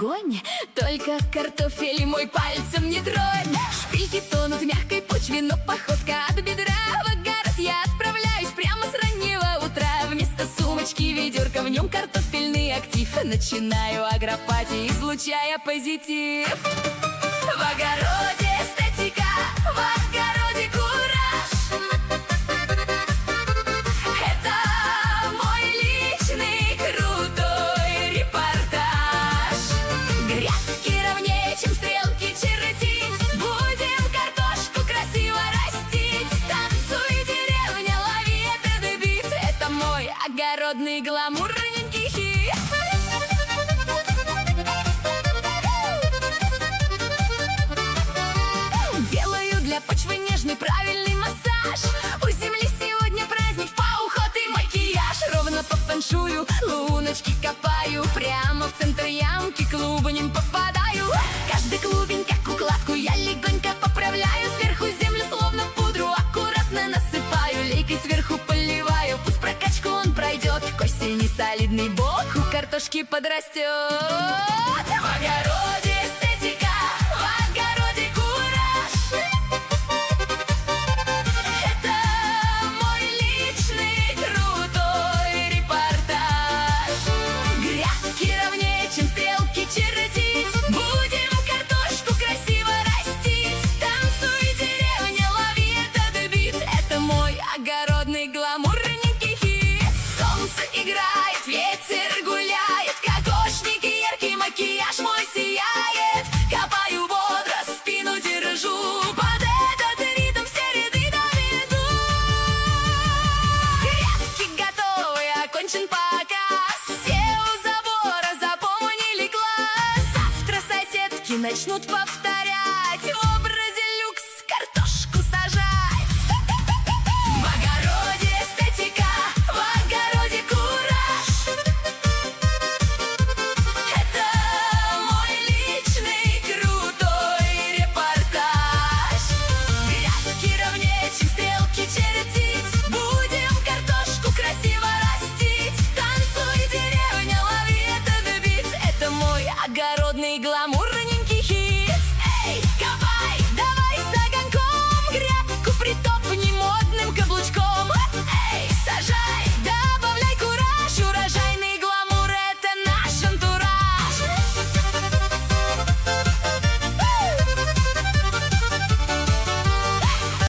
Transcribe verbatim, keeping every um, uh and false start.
огонь. Только картофель мой пальцем не тронь. Шпильки тонут в мягкой почве, но походка от бедра. В огород я отправляюсь прямо с раннего утра. Вместо сумочки ведерко, в нем картофельный актив. Начинаю агропати, излучая позитив. В огороде эстетика, в огороде кураж. Это мой личный крутой репортаж. Грядки ровнее, чем стрелки чертить. Будем картошку красиво растить. Танцуй, деревня, лови этот бит. Это мой огородный гламурненький хит. Почвы нежный, правильный массаж. У земли сегодня праздник, по уход и макияж. Ровно по фэншую луночки копаю. Прямо в центр ямки клубнем попадаю. Каждый клубень, как укладку, я легонько поправляю. Сверху землю словно пудру аккуратно насыпаю. Лейкой сверху поливаю, пусть прокачку он пройдет. К осени солидный бок у картошки подрастет. В огороде эстетика, в огороде кураж. Огородный гламурненький хит. Солнце играет, ветер гуляет. Кокошники, яркий макияж мой сияет. Копаю бодро, спину держу. Под этот ритм все ряды доведу. Грядки готовы, окончен показ. Все у забора запомнили класс. Завтра соседки начнут повторять. В образе люкс картошку сажать. Огородный гламур.